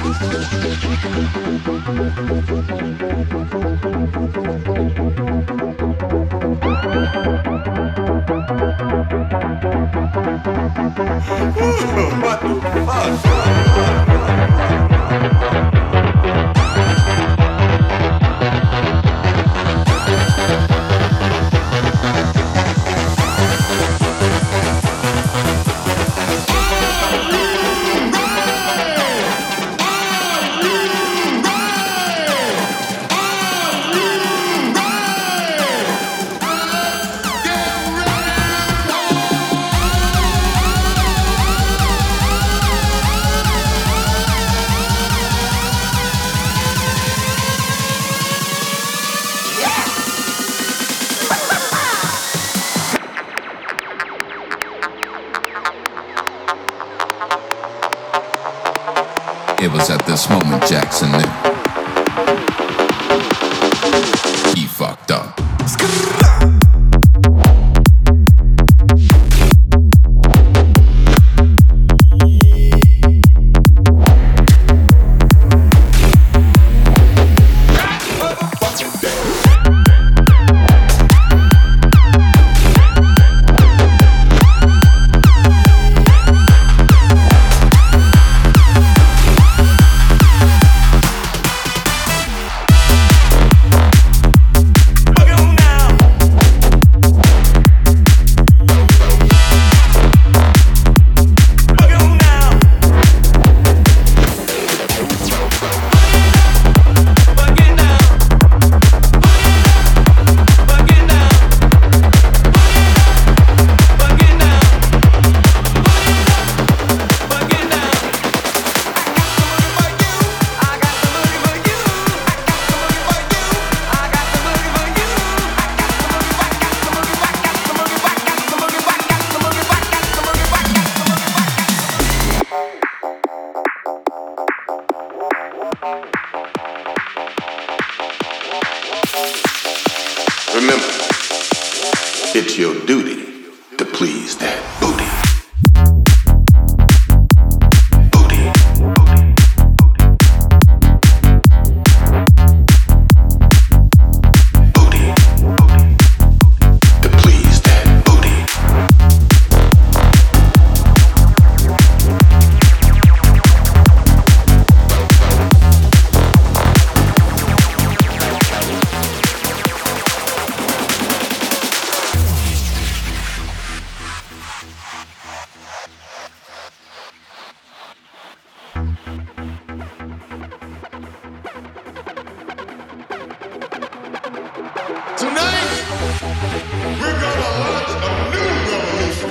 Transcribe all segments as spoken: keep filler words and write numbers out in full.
What the fuck? It was at this moment Jackson knew he fucked up. Remember, it's your duty to please that booty. Booty. Booty. To please that booty. Tonight, we're gonna launch a new revolution.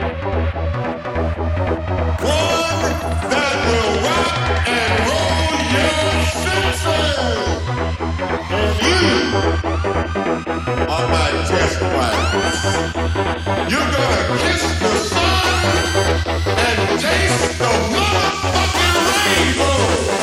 One that will rock and roll your senses. And you are my test pilot. You're gonna kiss the sun and taste the motherfucking rainbow.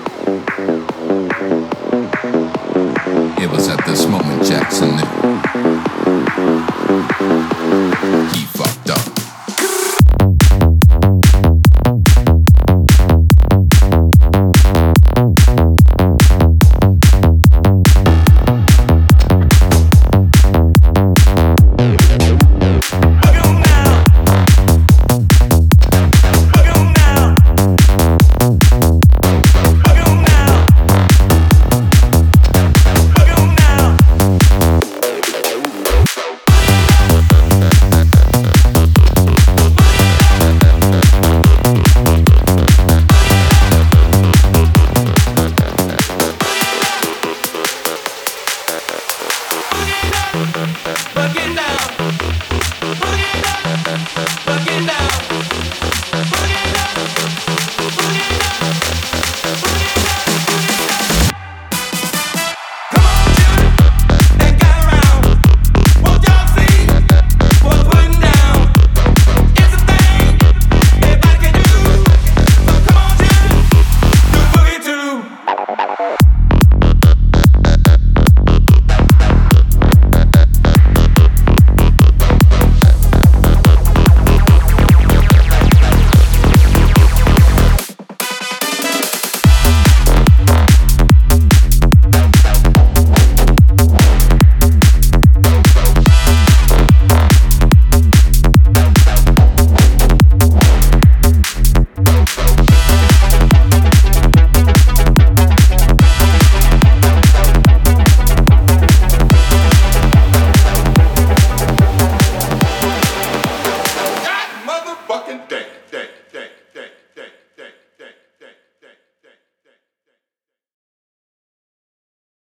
It was at this moment Jackson knew